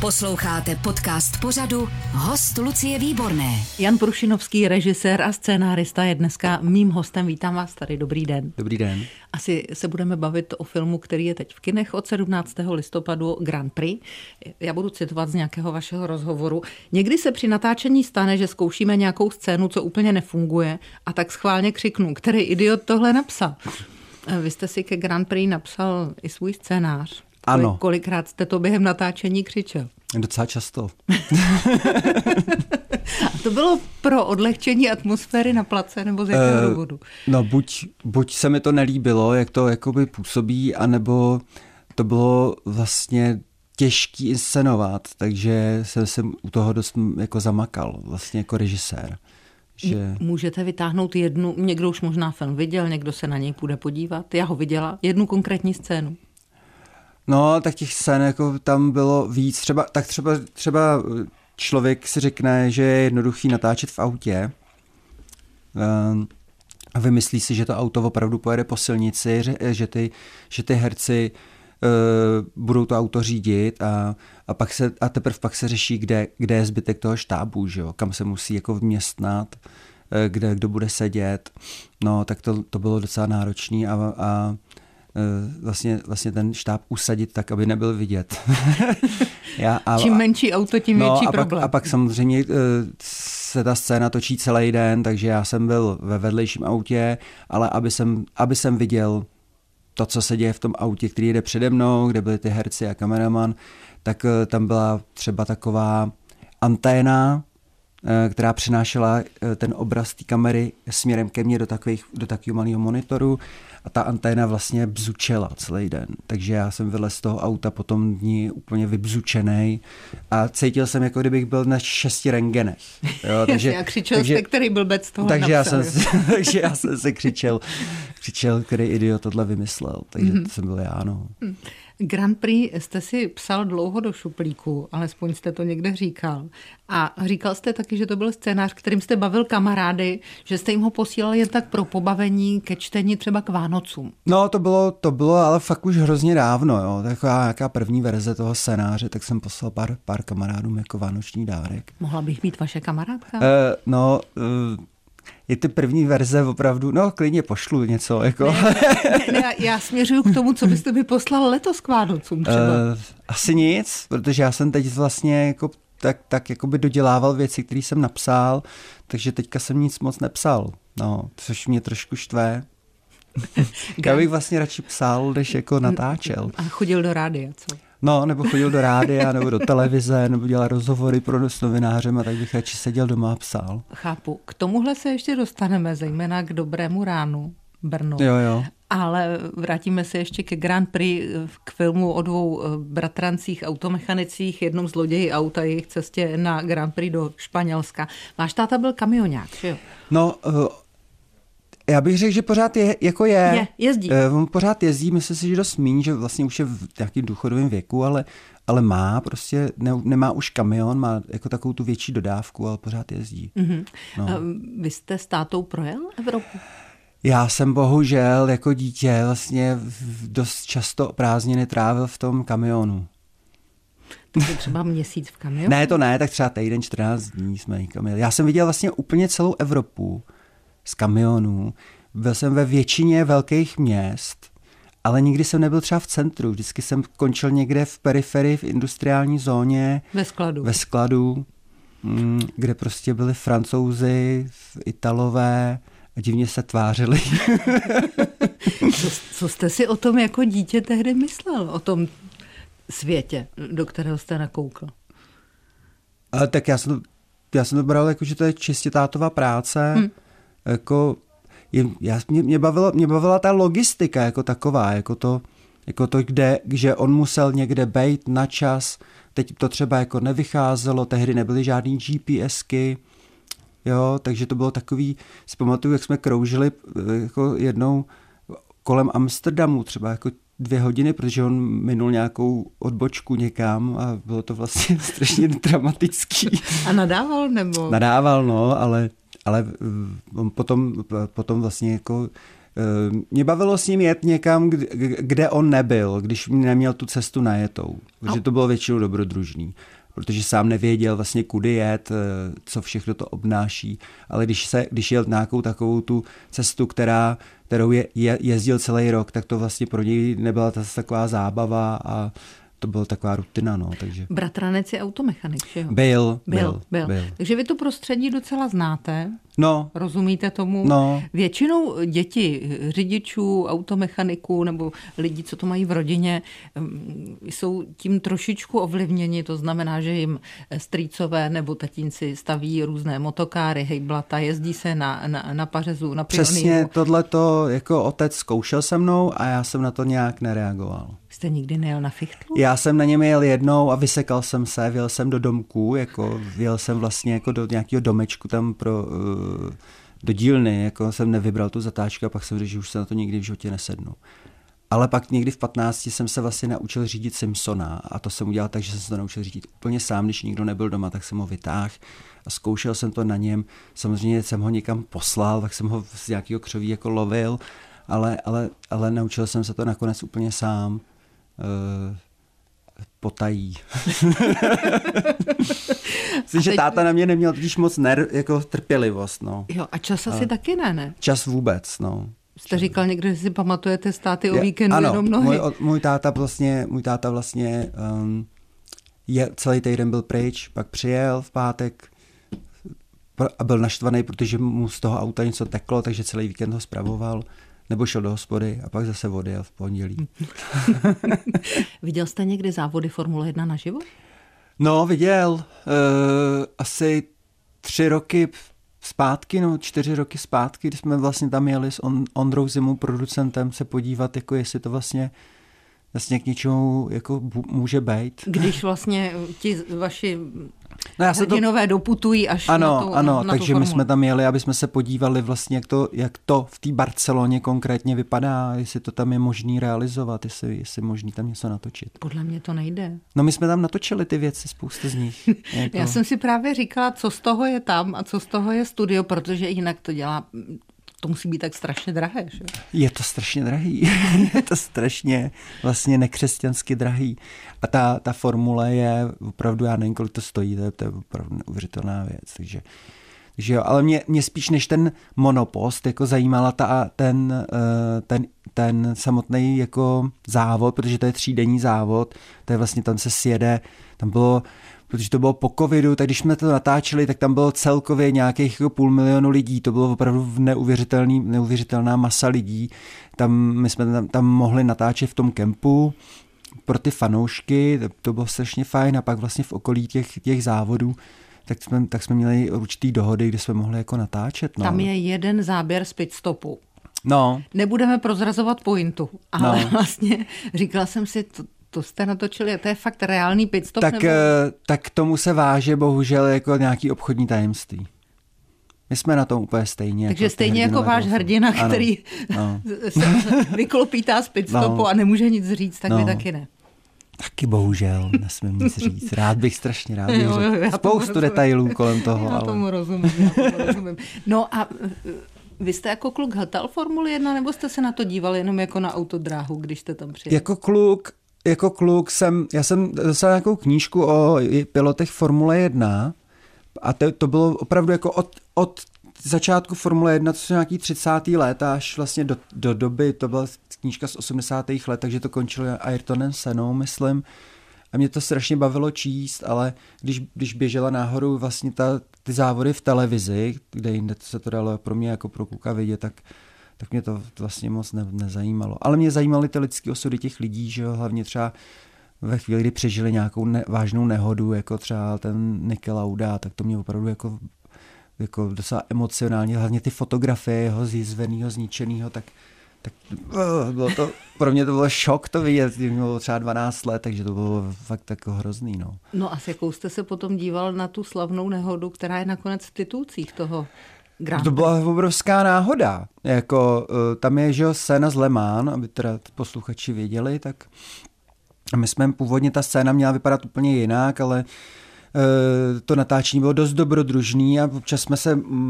Posloucháte podcast pořadu Host Lucie Výborné. Jan Prušinovský, režisér a scénárista, je dneska mým hostem. Vítám vás tady, dobrý den. Dobrý den. Asi se budeme bavit o filmu, který je teď v kinech od 17. listopadu, Grand Prix. Já budu citovat z nějakého vašeho rozhovoru. Někdy se při natáčení stane, že zkoušíme nějakou scénu, co úplně nefunguje, a tak schválně křiknu, který idiot tohle napsal. Vy jste si ke Grand Prix napsal i svůj scénář. Ano. Kolikrát jste to během natáčení křičel? Docela často. A to bylo pro odlehčení atmosféry na place, nebo z jakého důvodu? No, buď se mi to nelíbilo, jak to jakoby působí, anebo to bylo vlastně těžký inscenovat, takže jsem u toho dost jako zamakal, vlastně jako režisér. Že... Můžete vytáhnout jednu, někdo už možná film viděl, někdo se na něj půjde podívat. Já ho viděla, jednu konkrétní scénu. No, tak těch scén jako tam bylo víc. Třeba člověk si řekne, že je jednoduchý natáčet v autě a vymyslí si, že to auto opravdu pojede po silnici, že ty herci budou to auto řídit a teprve pak se řeší, kde je zbytek toho štábu, že jo? Kam se musí jako vměstnat, kdo bude sedět. No, tak to bylo docela náročný a vlastně ten štáb usadit tak, aby nebyl vidět. Čím menší auto, tím větší problém. A pak samozřejmě se ta scéna točí celý den, takže já jsem byl ve vedlejším autě, ale aby jsem viděl to, co se děje v tom autě, který jede přede mnou, kde byli ty herci a kameraman, tak tam byla třeba taková anténa, která přinášela ten obraz té kamery směrem ke mně do takového malého monitoru a ta anténa vlastně bzučela celý den. Takže já jsem vylez z toho auta po tom dni úplně vybzučenej a cítil jsem, jako kdybych byl na 6 rentgenech. A křičel jste, který blbec toho takže napsal. Takže já jsem se křičel, který idiot tohle vymyslel. Takže to jsem byl já, no. Grand Prix jste si psal dlouho do šuplíku, alespoň jste to někde říkal. A říkal jste taky, že to byl scénář, kterým jste bavil kamarády, že jste jim ho posílal jen tak pro pobavení, ke čtení třeba k Vánocům. No, to bylo ale fakt už hrozně dávno, jo. Taková nějaká první verze toho scénáře, tak jsem poslal pár kamarádům jako vánoční dárek. Mohla bych být vaše kamarádka? Je ty první verze opravdu, no klidně pošlu něco. Jako. Ne, já směřuju k tomu, co byste mi poslal letos k Vánocům třeba. Asi nic, protože já jsem teď vlastně jako tak jako by dodělával věci, které jsem napsal, takže teďka jsem nic moc nepsal, no, což mě trošku štve. Já bych vlastně radši psal, než jako natáčel. A chodil do rádia, co? No, nebo chodil do rádia, nebo do televize, nebo dělal rozhovory s novinářem a tak bych radši seděl doma a psal. Chápu. K tomuhle se ještě dostaneme, zejména k Dobrému ránu, Brno. Jo. Ale vrátíme se ještě ke Grand Prix, k filmu o dvou bratrancích automechanicích, jednom zloději auta, jejich cestě na Grand Prix do Španělska. Váš táta byl kamionák, že jo? No, já bych řekl, že pořád jezdí. On pořád jezdí, myslím si, že dost míň, že vlastně už je v nějakým důchodovém věku, ale má prostě, nemá už kamion, má jako takovou tu větší dodávku, ale pořád jezdí. Mm-hmm. No. Vy jste s tátou projel Evropu? Já jsem bohužel jako dítě vlastně dost často prázdniny trávil v tom kamionu. Takže třeba měsíc v kamionu? Ne, to ne, tak třeba týden, 14 dní jsme někam jeli. Já jsem viděl vlastně úplně celou Evropu z kamionů. Byl jsem ve většině velkých měst, ale nikdy jsem nebyl třeba v centru. Vždycky jsem končil někde v periferii, v industriální zóně. Ve skladu, kde prostě byli Francouzi, Italové a divně se tvářili. Co jste si o tom jako dítě tehdy myslel? O tom světě, do kterého jste nakoukl? Ale tak já jsem to bral jako, že to je čistě tátová práce. Jako, mě bavila ta logistika jako taková, jako to, že on musel někde bejt na čas, teď to třeba jako nevycházelo, tehdy nebyly žádný GPSky, jo, takže to bylo takový, si pamatuju, jak jsme kroužili jako jednou kolem Amsterdamu, třeba jako 2 hodiny, protože on minul nějakou odbočku někam a bylo to vlastně strašně dramatický. A nadával nebo? Nadával, no, ale on potom vlastně jako Mě bavilo s ním jet někam, kde on nebyl, když neměl tu cestu najetou. Protože to bylo většinou dobrodružný. Protože sám nevěděl vlastně kudy jet, co všechno to obnáší. Ale když jel nějakou takovou tu cestu, kterou jezdil celý rok, tak to vlastně pro něj nebyla taková zábava a to byla taková rutina, no, takže. Bratranec je automechanik, že jo? Byl. Takže vy to prostředí docela znáte. No. Rozumíte tomu? No. Většinou děti řidičů, automechaniků nebo lidí, co to mají v rodině, jsou tím trošičku ovlivněni. To znamená, že jim strýcové nebo tatínci staví různé motokáry, hejblata, jezdí se na pařezu, na pioníru. Přesně tohleto jako otec zkoušel se mnou a já jsem na to nějak nereagoval. Jste nikdy nejel na fichtlu? Já jsem na něm jel jednou a vysekal jsem se, vjel jsem do domku, vjel jsem vlastně jako do nějakého domečku tam do dílny, jako jsem nevybral tu zatáčku a pak jsem řekl, že už se na to nikdy v životě nesednu. Ale pak někdy v 15 jsem se vlastně naučil řídit Simpsona a to jsem udělal tak, že jsem se to naučil řídit úplně sám, když nikdo nebyl doma, tak jsem ho vytáhl a zkoušel jsem to na něm. Samozřejmě jsem ho někam poslal, tak jsem ho z nějakého křoví jako lovil, ale naučil jsem se to nakonec úplně sám. Potají. Myslím, že táta na mě neměl totiž moc jako trpělivost. No. Jo, a čas asi taky ne? Čas vůbec, no. Jste říkal někdo, že si pamatujete státy o víkendu jenom nohy. Můj táta vlastně celý týden byl pryč, pak přijel v pátek a byl naštvaný, protože mu z toho auta něco teklo, takže celý víkend ho spravoval. Nebo šel do hospody a pak zase odjel v pondělí. Viděl jste někdy závody Formule 1 naživo? No, viděl. Asi 3 roky zpátky, 4 roky zpátky, když jsme vlastně tam jeli s Ondrou Zimou, producentem, se podívat, jako jestli to vlastně k něčemu jako může být. Když vlastně ti vaši hrdinové doputují až na tu Ano, takže formuli. my jsme tam jeli, aby jsme se podívali vlastně, jak to v té Barceloně konkrétně vypadá, jestli to tam je možný realizovat, jestli je možný tam něco natočit. Podle mě to nejde. No my jsme tam natočili ty věci, spousta z nich. Jako. Já jsem si právě říkala, co z toho je tam a co z toho je studio, protože jinak to dělá... To musí být tak strašně drahé, že? Je to strašně drahý. Je to strašně vlastně nekřesťansky drahý. A ta formule je opravdu, já nevím, kolik to stojí, to je opravdu neuvěřitelná věc. Takže jo, ale mě spíš než ten monopost jako zajímala ten samotný jako závod, protože to je 3denní závod, to je vlastně tam se sjede, tam bylo, protože to bylo po covidu, tak když jsme to natáčeli, tak tam bylo celkově nějakých jako 500 000 lidí, to bylo opravdu neuvěřitelná masa lidí, my jsme tam mohli natáčet v tom kempu pro ty fanoušky, to bylo strašně fajn a pak vlastně v okolí těch závodů tak jsme měli určitý dohody, kde jsme mohli jako natáčet. No. Tam je jeden záběr z pitstopu. No. Nebudeme prozrazovat pointu, ale vlastně říkala jsem si, to jste natočili, to je fakt reálný pitstop? Tak tomu se váže bohužel jako nějaký obchodní tajemství. My jsme na tom úplně stejně. Takže stejně jako váš hrdina, který se vyklopítá z pitstopu a nemůže nic říct, tak vy taky ne. Taky bohužel, nesmím nic říct. Strašně rád bych řekl. Spoustu detailů kolem toho. Já tomu rozumím. No a vy jste jako kluk hltal Formuli 1, nebo jste se na to dívali jenom jako na autodráhu, když jste tam přijeli? Jako kluk já jsem dostal nějakou knížku o pilotech Formule 1 a to bylo opravdu jako od začátku Formule 1, co jsou nějaký 30. let až vlastně do doby, to byla knížka z 80. let, takže to končilo Ayrtonem Sennou, myslím. A mě to strašně bavilo číst, ale když běžela nahoru vlastně ty závody v televizi, kde jinde se to dalo pro mě jako pro kluka vidět, tak mě to vlastně moc nezajímalo. Ale mě zajímaly ty lidské osudy těch lidí, že jo, hlavně třeba ve chvíli, kdy přežili nějakou vážnou nehodu, jako třeba ten Niki Lauda, tak to mě opravdu jako docela emocionálně, hlavně ty fotografie jeho zjizvenýho, zničenýho, tak bylo to, pro mě to bylo šok to vidět, mě bylo třeba 12 let, takže to bylo fakt jako hrozný. No a s jakou jste se potom díval na tu slavnou nehodu, která je nakonec v titulcích toho Grand Prix? To byla obrovská náhoda. Jako, tam je, že scéna z Le Mans, aby teda posluchači věděli, tak my jsme původně, ta scéna měla vypadat úplně jinak, ale to natáčení bylo dost dobrodružný a občas jsme se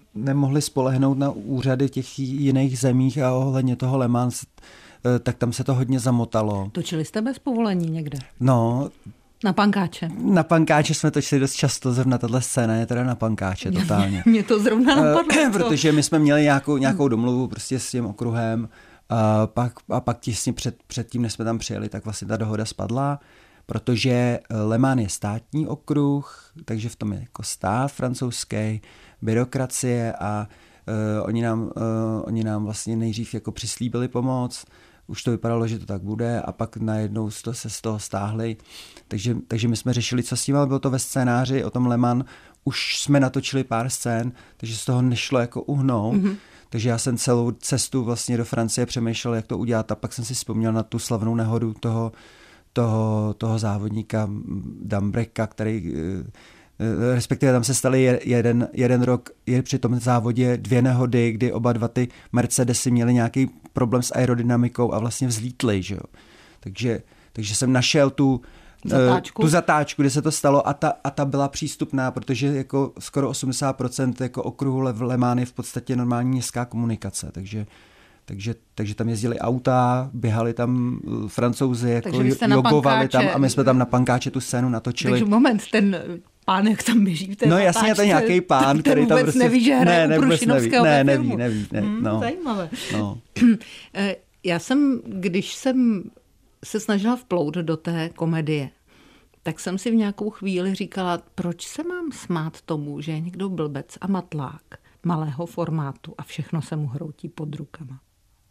nemohli spolehnout na úřady těch jiných zemích a ohledně toho Le Mans, tak tam se to hodně zamotalo. Točili jste bez povolení někde? No. Na pankáče. Na pankáče jsme točili dost často, zrovna tato scéna je teda na pankáče totálně. Mě to zrovna napadlo. Protože my jsme měli nějakou domluvu prostě s tím okruhem a pak těsně před tím, než jsme tam přijeli, tak vlastně ta dohoda spadla, protože Le Mans je státní okruh, takže v tom je jako stát francouzský, byrokracie a oni nám vlastně nejdřív jako přislíbili pomoc. Už to vypadalo, že to tak bude a pak najednou se z toho stáhli. Takže my jsme řešili, co s tím, ale bylo to ve scénáři o tom Le Mans. Už jsme natočili pár scén, takže z toho nešlo jako uhnout. Mm-hmm. Takže já jsem celou cestu vlastně do Francie přemýšlel, jak to udělat a pak jsem si vzpomněl na tu slavnou nehodu toho závodníka Dambreka, který respektive tam se staly jeden rok je při tom závodě 2 nehody, kdy oba dva ty Mercedesy měly nějaký problém s aerodynamikou a vlastně vzlítly, že jo. Takže jsem našel tu zatáčku, kde se to stalo a ta byla přístupná, protože jako skoro 80% jako okruhu Le Mans je v podstatě normální městská komunikace, takže tam jezdili auta, běhali tam Francouzi, jako jogovali tam a my jsme tam na pankáče tu scénu natočili. Takže moment, ten pán, jak tam běží v té zatáčce. Jasně, to je nějaký pán, který tam prostě... neví, že hraje u Prušinovského filmu. Neví. No. Zajímavé. No. Já jsem, když jsem se snažila vplout do té komedie, tak jsem si v nějakou chvíli říkala, proč se mám smát tomu, že je někdo blbec a matlák malého formátu a všechno se mu hroutí pod rukama.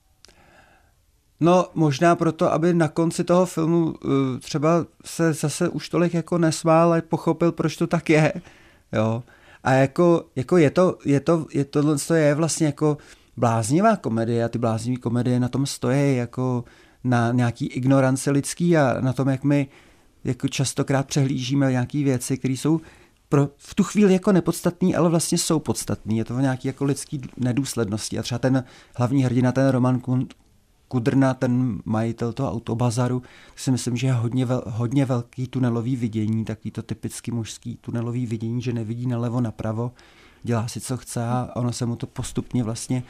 No, možná proto, aby na konci toho filmu třeba se zase už tolik jako nesmál a pochopil, proč to tak je. Jo. A jako tohle je vlastně jako bláznivá komedie a ty bláznivé komedie na tom stojí jako na nějaký ignoranci lidský a na tom, jak my jako častokrát přehlížíme nějaké věci, které jsou v tu chvíli jako nepodstatný, ale vlastně jsou podstatný. Je to nějaký jako lidský nedůslednosti. A třeba ten hlavní hrdina, ten Roman Kudrna, ten majitel toho autobazaru, si myslím, že je hodně velký tunelový vidění, takový to typicky mužský tunelový vidění, že nevidí nalevo, napravo, dělá si, co chce a ono se mu to postupně vlastně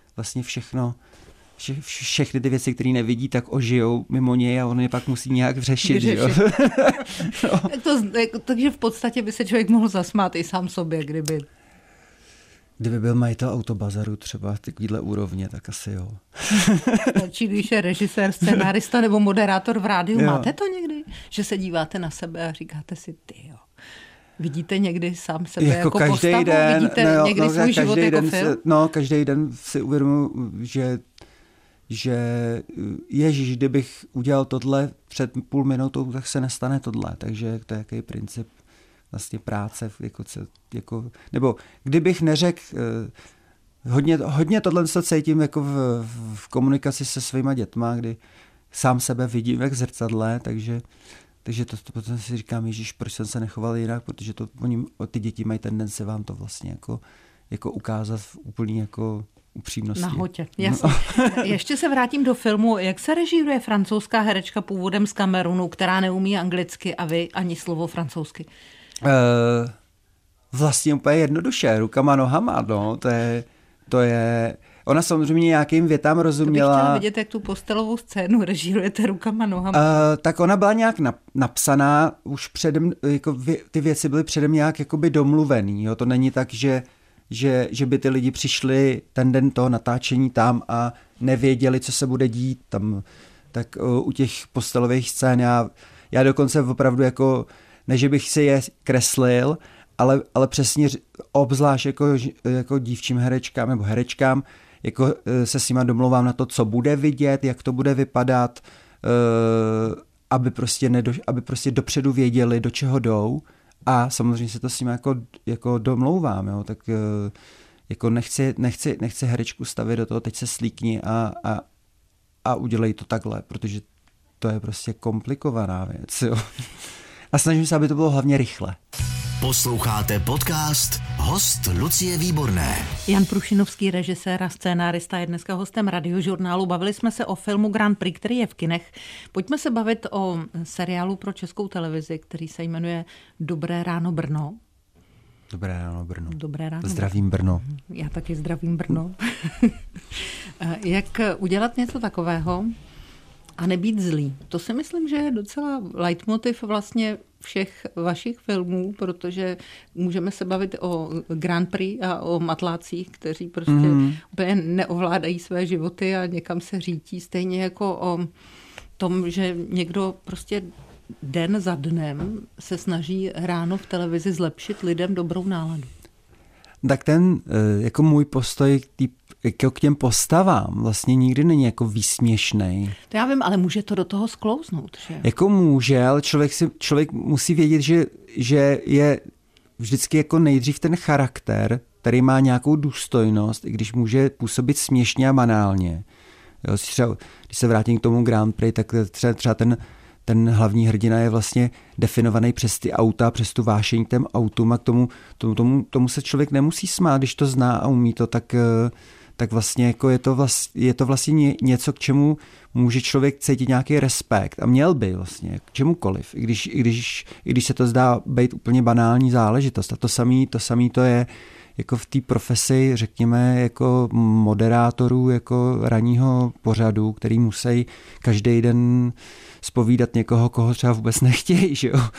všechny ty věci, které nevidí, tak ožijou mimo něj a on je pak musí nějak řešit. Jo? No. Takže v podstatě by se člověk mohl zasmát i sám sobě, kdyby byl majitel autobazaru třeba takovýhle úrovně, tak asi jo. Stačí, když je režisér, scenárista nebo moderátor v rádiu. Jo. Máte to někdy? Že se díváte na sebe a říkáte si, tyjo. Vidíte někdy sám sebe jako postavu? Vidíte někdy svůj život jako film? Každý den si uvědomuji, že ježiš, kdybych udělal tohle před půl minutou, tak se nestane tohle. Takže to je jaký princip vlastně práce, nebo kdybych neřekl, hodně tohle se cítím jako v komunikaci se svýma dětma, kdy sám sebe vidím jak zrcadle, takže to potom si říkám, ježiš, proč jsem se nechoval jinak, protože ty děti mají tendenci vám to vlastně jako ukázat v úplný jako upřímnosti. Nahotě, jasně. No. Ještě se vrátím do filmu. Jak se režíruje francouzská herečka původem z Kamerunu, která neumí anglicky a vy ani slovo francouzsky? Vlastně úplně jednoduše, rukama, nohama, no, to je... Ona samozřejmě nějakým větám rozuměla... To bych chtěla vidět, jak tu postelovou scénu režírujete rukama, nohama. Tak ona byla nějak napsaná, už předem, jako ty věci byly předem nějak jakoby domluvený, jo, to není tak, že by ty lidi přišli ten den toho natáčení tam a nevěděli, co se bude dít tam, tak u těch postelových scén já dokonce opravdu jako, ne, že bych si je kreslil, ale přesně obzvlášť jako dívčím herečkám nebo herečkám, jako se s nima domlouvám na to, co bude vidět, jak to bude vypadat, aby prostě dopředu věděli, do čeho jdou a samozřejmě se to s nima jako domlouvám, jo, tak jako nechci herečku stavit do toho, teď se slíkni a udělej to takhle, protože to je prostě komplikovaná věc, jo. A snažím se, aby to bylo hlavně rychle. Posloucháte podcast Host Lucie Výborné. Jan Prušinovský, režisér a scénárista, je dneska hostem Radiožurnálu. Bavili jsme se o filmu Grand Prix, který je v kinech. Pojďme se bavit o seriálu pro Českou televizi, který se jmenuje Dobré ráno Brno. Dobré ráno, Brno. Dobré ráno. Zdravím, Brno. Já taky zdravím, Brno. Jak udělat něco takového a nebýt zlý? To si myslím, že je docela leitmotiv vlastně všech vašich filmů, protože můžeme se bavit o Grand Prix a o matlácích, kteří prostě úplně neovládají své životy a někam se řítí, stejně jako o tom, že někdo prostě den za dnem se snaží ráno v televizi zlepšit lidem dobrou náladu. Tak ten jako můj postoj k těm postavám vlastně nikdy není jako výsměšnej. To já vím, ale může to do toho sklouznout, že? Jako může, ale člověk musí vědět, že je vždycky jako nejdřív ten charakter, který má nějakou důstojnost, i když může působit směšně a banálně. Jo, třeba, když se vrátím k tomu Grand Prix, tak třeba ten hlavní hrdina je vlastně definovaný přes ty auta, přes tu vášeň k těm autům a k tomu se člověk nemusí smát, když to zná a umí to, tak vlastně jako je to vlastně něco, k čemu může člověk cítit nějaký respekt a měl by vlastně k čemukoliv, i když se to zdá být úplně banální záležitost. A to samý to je jako v té profesi, řekněme, jako moderátorů, jako ranního pořadu, který musí každý den zpovídat někoho, koho třeba vůbec nechtějí, že jo?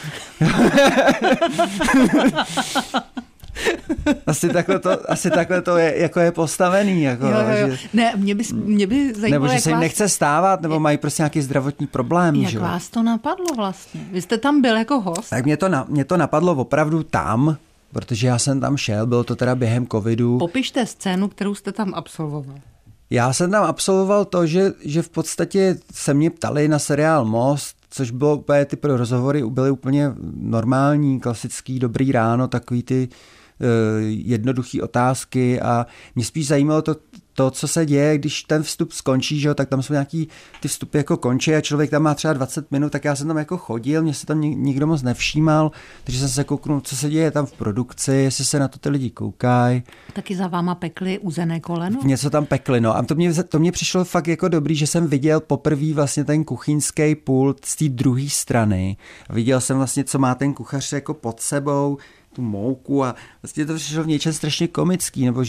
Asi takhle to je, jako je postavený. Jako, jo. Že, ne, mě by zajímalo, nebo že se jim nechce stávat, nebo mají prostě nějaký zdravotní problém. Jak že? vás to napadlo vlastně? Vy jste tam byl jako host? Tak mě to napadlo opravdu tam, protože já jsem tam šel, bylo to teda během covidu. Popište scénu, kterou jste tam absolvoval. Já jsem tam absolvoval to, že v podstatě se mě ptali na seriál Most, což bylo úplně ty rozhovory, byly úplně normální, klasický, dobrý ráno, takový ty jednoduchý otázky a mě spíš zajímalo to, co se děje, když ten vstup skončí, že jo, tak tam jsou nějaký ty vstupy jako končí a člověk tam má třeba 20 minut, tak já jsem tam jako chodil, mě se tam nikdo moc nevšímal, takže jsem se kouknul, co se děje tam v produkci, jestli se na to ty lidi koukají. Taky za váma pekli uzené koleno? Něco tam pekli, no a to mě přišlo fakt jako dobrý, že jsem viděl poprvé vlastně ten kuchyňský pult z té druhé strany. Viděl jsem vlastně, co má ten kuchař jako pod sebou, tu mouku a vlastně to přišlo v něčem strašně komický, nebo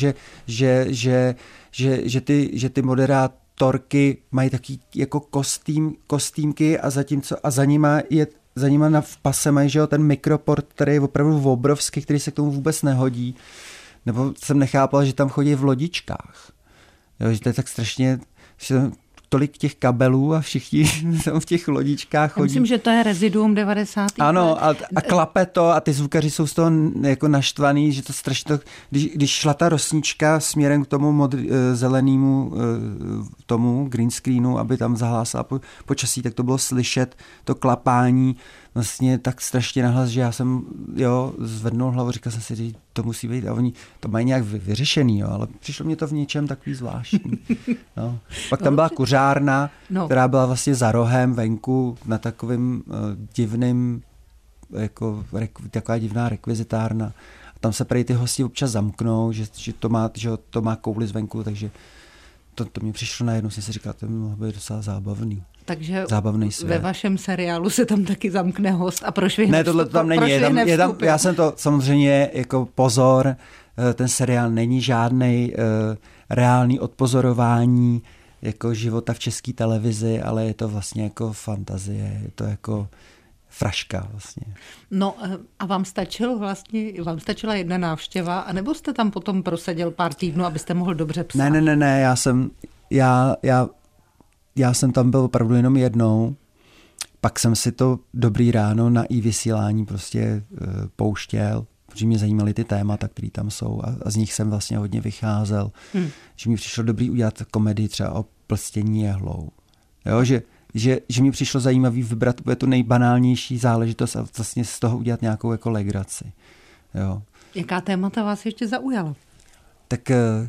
že ty moderátorky mají taky jako kostýmky a za nima v pase mají, že jo, ten mikroport, který je opravdu obrovský, který se k tomu vůbec nehodí. Nebo jsem nechápal, že tam chodí v lodičkách. Jo, že to je tak strašně, že tolik těch kabelů a všichni tam v těch lodičkách chodí. Myslím, že to je reziduum 90. Ano, a klape to a ty zvukaři jsou z toho jako naštvaný, že to strašně, když šla ta rosnička směrem k tomu zelenému tomu green screenu, aby tam zahlásila počasí, tak to bylo slyšet to klapání vlastně tak strašně nahlas, že já jsem zvednul hlavu, říkal jsem si, že to musí být a oni to mají nějak vyřešený, jo, ale přišlo mě to v něčem takový zvláštní. No. Pak tam byla kuřárna, která byla vlastně za rohem venku na takovým divným, jako taková divná rekvizitárna. A tam se prý ty hosti občas zamknou, že to má kouli zvenku, takže to mě přišlo najednou, jsem si říkal, to by mohlo být docela zábavný. Takže ve vašem seriálu se tam taky zamkne host a prošvihne. Ne, tohle tam není. Je tam, já jsem to samozřejmě jako pozor, ten seriál není žádnej reálný odpozorování jako života v české televizi, ale je to vlastně jako fantazie, je to jako fraška vlastně. No a vám stačila jedna návštěva, anebo jste tam potom proseděl pár týdnů, abyste mohl dobře psát? Ne, já jsem tam byl opravdu jenom jednou, pak jsem si to Dobrý ráno na iVysílání prostě pouštěl, protože mě zajímaly ty témata, které tam jsou a z nich jsem vlastně hodně vycházel. Že mi přišlo dobrý udělat komedii třeba o plstění jehlou. Jo, že mi přišlo zajímavý vybrat tu nejbanálnější záležitost a vlastně z toho udělat nějakou jako legraci. Jo. Jaká témata vás ještě zaujala? Tak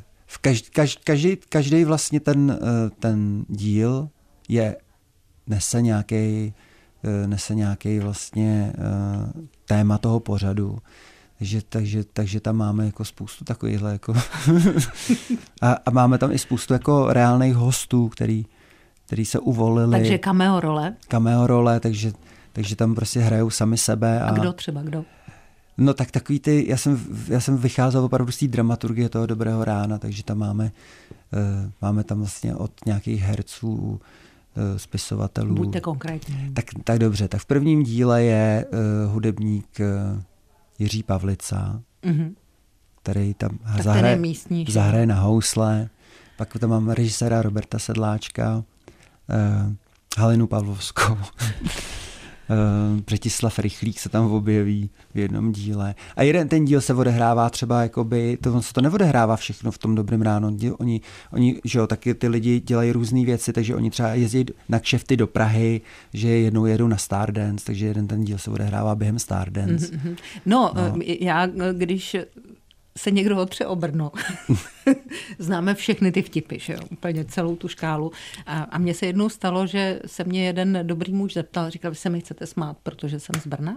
každý vlastně ten díl nese nějaký vlastně téma toho pořadu. Takže tam máme jako spoustu takovýchhle jako a máme tam i spoustu jako reálných hostů, který se uvolili. Takže cameo role, takže tam prostě hrajou sami sebe. A kdo třeba, kdo? No tak takový ty, já jsem vycházel opravdu z té dramaturgie toho Dobrého rána, takže tam máme tam vlastně od nějakých herců, spisovatelů. Buďte konkrétní. Tak dobře, tak v prvním díle je hudebník Jiří Pavlica, který tam zahraje na housle. Pak tam mám režiséra Roberta Sedláčka, Halinu Pavlovskou, Břetislav Rychlík se tam objeví v jednom díle. A jeden ten díl se odehrává třeba jakoby, to neodehrává všechno v tom Dobrém ráno. Oni že jo, taky ty lidi dělají různé věci, takže oni třeba jezdí na kšefty do Prahy, že jednou jedou na Stardance, takže jeden ten díl se odehrává během Stardance. No, já když se někdo otře o Brno. Známe všechny ty vtipy, že jo? Úplně celou tu škálu. A mně se jednou stalo, že se mě jeden dobrý muž zeptal, říkal, vy se mi chcete smát, protože jsem z Brna?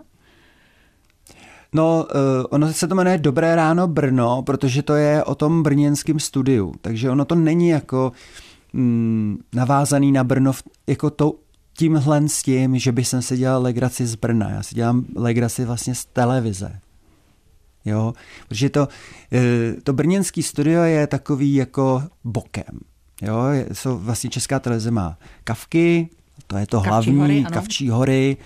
No, ono se to jmenuje Dobré ráno Brno, protože to je o tom brněnském studiu. Takže ono to není jako navázaný na Brno jako tímhle s tím, že bych se dělal legraci z Brna. Já si dělám legraci vlastně z televize. Jo, protože to brněnský studio je takový jako bokem. Jo, vlastně Česká televize má Kavky, to je to hlavní, Kavčí hory,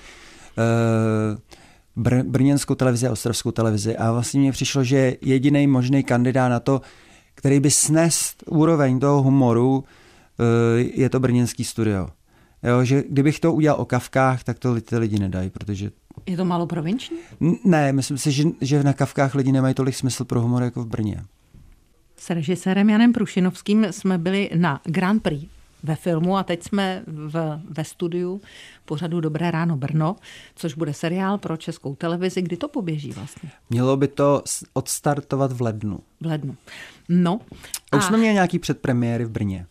brněnskou televizi a ostravskou televizi. A vlastně mně přišlo, že jediný možný kandidát na to, který by snes úroveň toho humoru, je to brněnský studio. Jo, že kdybych to udělal o Kavkách, tak to ty lidi nedají, protože... Je to málo provinční? Ne, myslím si, že na Kavkách lidi nemají tolik smysl pro humor jako v Brně. S režisérem Janem Prušinovským jsme byli na Grand Prix ve filmu a teď jsme ve studiu pořadu Dobré ráno Brno, což bude seriál pro Českou televizi. Kdy to poběží vlastně? Mělo by to odstartovat v lednu. V lednu. No. A už jsme měli nějaký předpremiéry v Brně.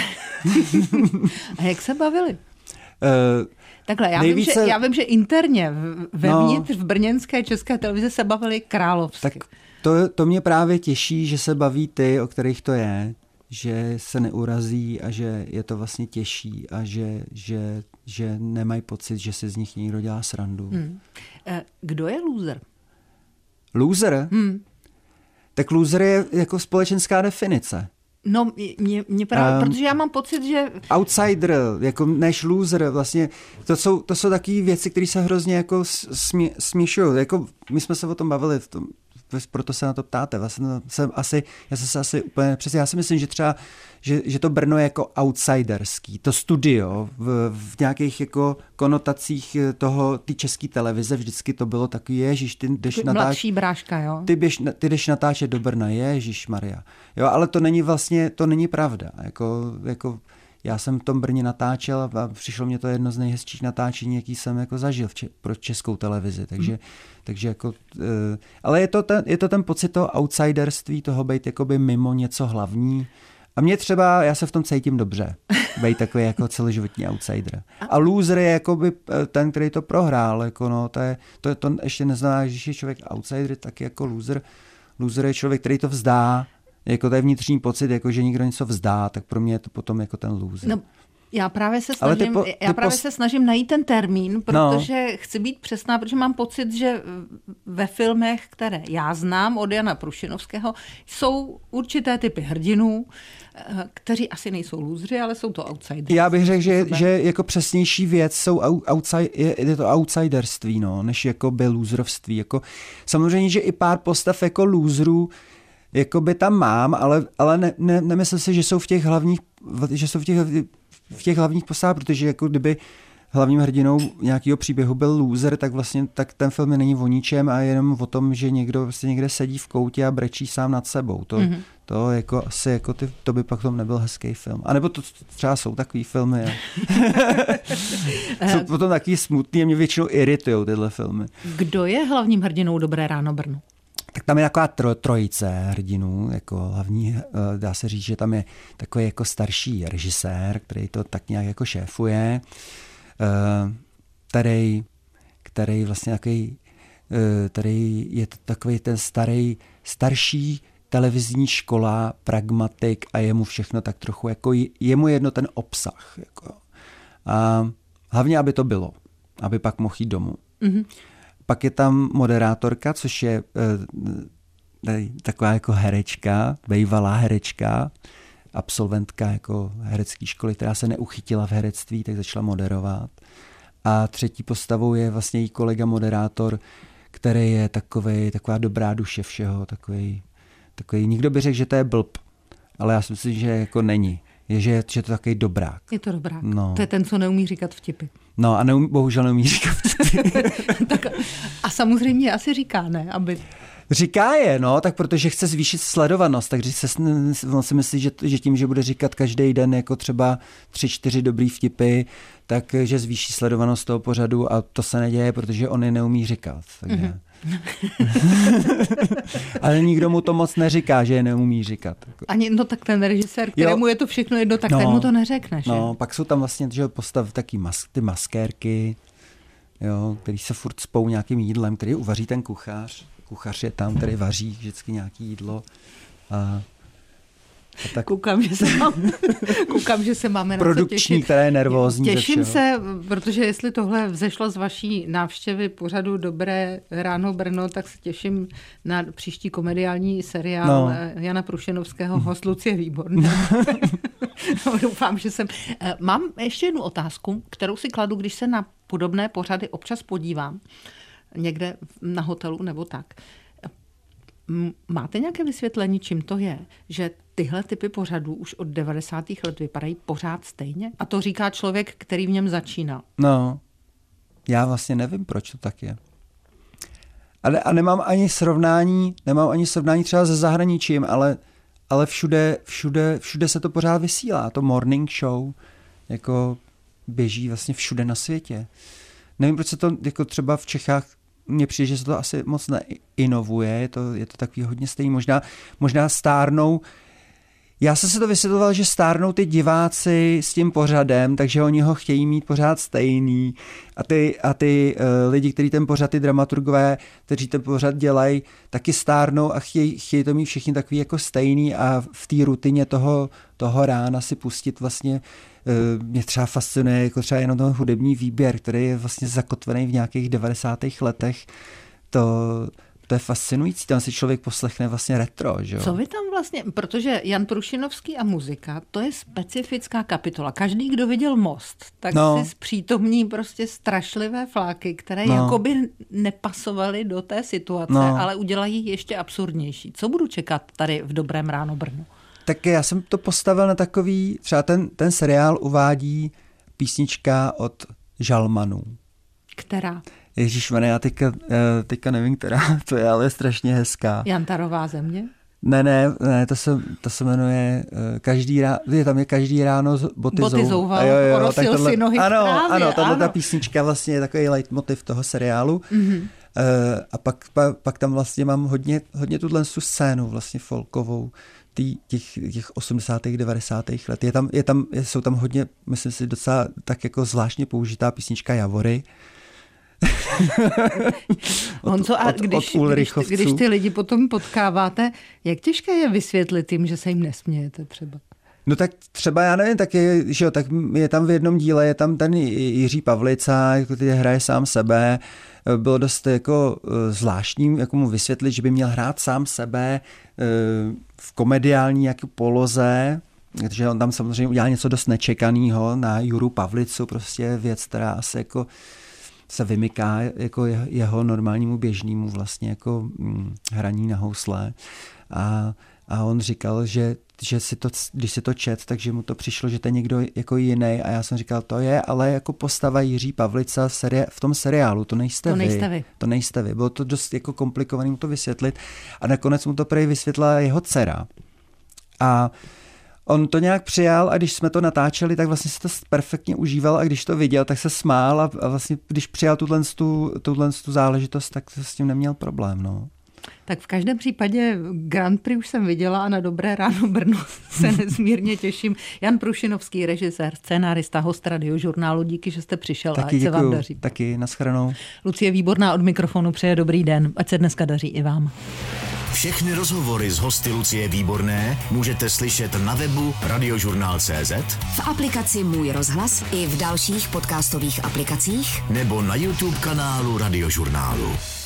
A jak se bavili? Takhle, já vím, že interně vevnitř v brněnské České televizi se bavili královsky. Tak to mě právě těší, že se baví ty, o kterých to je, že se neurazí a že je to vlastně těžší a že nemají pocit, že si z nich někdo dělá srandu. Kdo je loser? Loser? Tak loser je jako společenská definice. No, mě právě, protože já mám pocit, že... Outsider, jako než loser, vlastně, to jsou takové věci, které se hrozně jako směšují. Jako, my jsme se o tom bavili, proto se na to ptáte. Vlastně já si myslím, že třeba, že to Brno je jako outsiderský. To studio v nějakých jako konotacích ty české televize vždycky to bylo takový, ježiš, ty jdeš natáčet... Mladší bráška, jo? Ty jdeš natáčet do Brna, ježišmarja. Jo, ale to není pravda. Jako já jsem v tom Brně natáčel a přišlo mě to jedno z nejhezčích natáčení, jaký jsem jako zažil pro Českou televizi. Takže jako, ale je to ten pocit toho outsiderství, toho být jakoby mimo něco hlavní. A mě třeba, já se v tom cítím dobře, být takový jako celoživotní outsider. A loser je jakoby ten, který to prohrál. Jako no, to ještě neznamená, že když je člověk outsider, tak je jako loser. Loser je člověk, který to vzdá. Jako to je vnitřní pocit, jako že někdo něco vzdá, tak pro mě je to potom jako ten loser. No, já právě se snažím najít ten termín, protože chci být přesná, protože mám pocit, že ve filmech, které já znám od Jana Prušinovského, jsou určité typy hrdinů, kteří asi nejsou lůzři, ale jsou to outsiders. Já bych řekl, že jako přesnější věc je to outsiderství, no, než jako by lůzrovství. Jako, samozřejmě, že i pár postav jako lůzrů jakoby tam mám, ale nemyslím si, že jsou v těch hlavních postavách, protože jako kdyby hlavním hrdinou nějakého příběhu byl loser, tak vlastně tak ten film není o ničem a jenom o tom, že někdo vlastně někde sedí v koutě a brečí sám nad sebou. To jako asi jako to by pak tom nebyl hezký film. A nebo to třeba jsou takový filmy. Jsou potom takový smutný a mě většinou iritujou tyhle filmy. Kdo je hlavním hrdinou Dobré ráno Brno? Tak tam je taková trojice hrdinů, jako hlavní, dá se říct, že tam je takový jako starší režisér, který to tak nějak jako šéfuje, který vlastně který je takový ten starší televizní škola, pragmatik a je mu všechno tak trochu, jako je mu jedno ten obsah. Jako. A hlavně, aby to bylo, aby pak mohl jít domů. Mm-hmm. Pak je tam moderátorka, což je taková jako herečka, bývalá herečka, absolventka jako herecké školy, která se neuchytila v herectví, tak začala moderovat. A třetí postavou je vlastně její kolega moderátor, který je taková dobrá duše všeho, takový, nikdo by řekl, že to je blb, ale já si myslím, že jako není. Že je to takový dobrák. Je to dobrák. No. To je ten, co neumí říkat vtipy. No a bohužel neumí říkat vtipy. Tak, a samozřejmě asi říká, ne? Aby... Říká je, no, tak protože chce zvýšit sledovanost, takže on si myslí, že tím, že bude říkat každý den jako třeba 3-4 dobrý vtipy, takže zvýší sledovanost toho pořadu a to se neděje, protože on je neumí říkat. Takže... Ale nikdo mu to moc neříká, že je neumí říkat. Ani, no tak ten režisér, kterému je to všechno jedno, tak ten mu to neřekne. Že? No, pak jsou tam vlastně, že postav taky ty maskérky, jo, který se furt spou nějakým jídlem, který uvaří ten kuchař. Kuchař je tam, který vaří vždycky nějaké jídlo. A tak... Koukám, že se máme na produkční, co těšit. která je nervózní. Těším se, protože jestli tohle vzešlo z vaší návštěvy pořadu Dobré ráno Brno, tak se těším na příští komediální seriál Jana Prušenovského Host Lucie Výborné. Doufám, že jsem... Mám ještě jednu otázku, kterou si kladu, když se na podobné pořady občas podívám, někde na hotelu nebo tak. Máte nějaké vysvětlení, čím to je, že tyhle typy pořadů už od 90. let vypadají pořád stejně? A to říká člověk, který v něm začínal. No, já vlastně nevím, proč to tak je. A nemám ani srovnání třeba se zahraničím, ale všude se to pořád vysílá. To morning show jako běží vlastně všude na světě. Nevím, proč se to jako třeba v Čechách mně přijde, že se to asi moc neinovuje, je to takový hodně stejný. Možná stárnou. Já jsem se to vysvětloval, že stárnou ty diváci s tím pořadem, takže oni ho chtějí mít pořád stejný. A ty lidi, kteří ten pořad, ty dramaturgové, kteří ten pořad dělají, taky stárnou a chtějí to mít všichni takový jako stejný a v té rutině toho rána si pustit vlastně. Mě třeba fascinuje jako třeba jenom ten hudební výběr, který je vlastně zakotvený v nějakých 90. letech. To je fascinující, tam si člověk poslechne vlastně retro. Že? Co vy tam vlastně, protože Jan Prušinovský a muzika, to je specifická kapitola. Každý, kdo viděl Most, tak si zpřítomní prostě strašlivé fláky, které jakoby nepasovaly do té situace, ale udělají ještě absurdnější. Co budu čekat tady v Dobrém ráno Brno? Tak já jsem to postavil na takový, třeba ten seriál uvádí písnička od Žalmanů. Která? Ježišmane, já teďka nevím, která to je, ale je strašně hezká. Jantarová země? Ne, to se jmenuje Každý ráno boty zouval. Orosil si nohy Ano, tato písnička vlastně je takový leitmotiv toho seriálu. Mm-hmm. A pak tam vlastně mám hodně tuhle scénu vlastně folkovou těch 80. 90. let. Jsou tam hodně, myslím si, docela tak jako zvláštně použitá písnička Javory. Honzo, a když ty lidi potom potkáváte, jak těžké je vysvětlit jim, že se jim nesmějete třeba? No tak třeba, já nevím, tak je tam v jednom díle, je tam ten Jiří Pavlica, jako ty hraje sám sebe. Bylo dost jako zvláštní jako mu vysvětlit, že by měl hrát sám sebe v komediální jako poloze, protože on tam samozřejmě udělal něco dost nečekaného na Juru Pavlicu, prostě věc, která asi jako se vymyká jako jeho normálnímu běžnému vlastně jako hraní na housle. A on říkal, že když si to čet, takže mu to přišlo, že to je někdo jako jiný. A já jsem říkal, to je ale jako postava Jiří Pavlica v tom seriálu, to nejste vy. Bylo to dost jako komplikované mu to vysvětlit. A nakonec mu to prý vysvětlila jeho dcera. A on to nějak přijal a když jsme to natáčeli, tak vlastně se to perfektně užíval a když to viděl, tak se smál a vlastně když přijal tuhle záležitost, tak s tím neměl problém. No. Tak v každém případě Grand Prix už jsem viděla a na Dobré ráno Brno se nesmírně těším. Jan Prušinovský, režisér, scénárista, host Radiožurnálu, díky, že jste přišel a ať se vám daří. Taky, nashledanou. Lucie Výborná od mikrofonu přeje dobrý den, ať se dneska daří i vám. Všechny rozhovory s hosty Lucie Výborné můžete slyšet na webu Radiožurnál.cz, v aplikaci Můj rozhlas i v dalších podcastových aplikacích nebo na YouTube kanálu Radiožurnálu.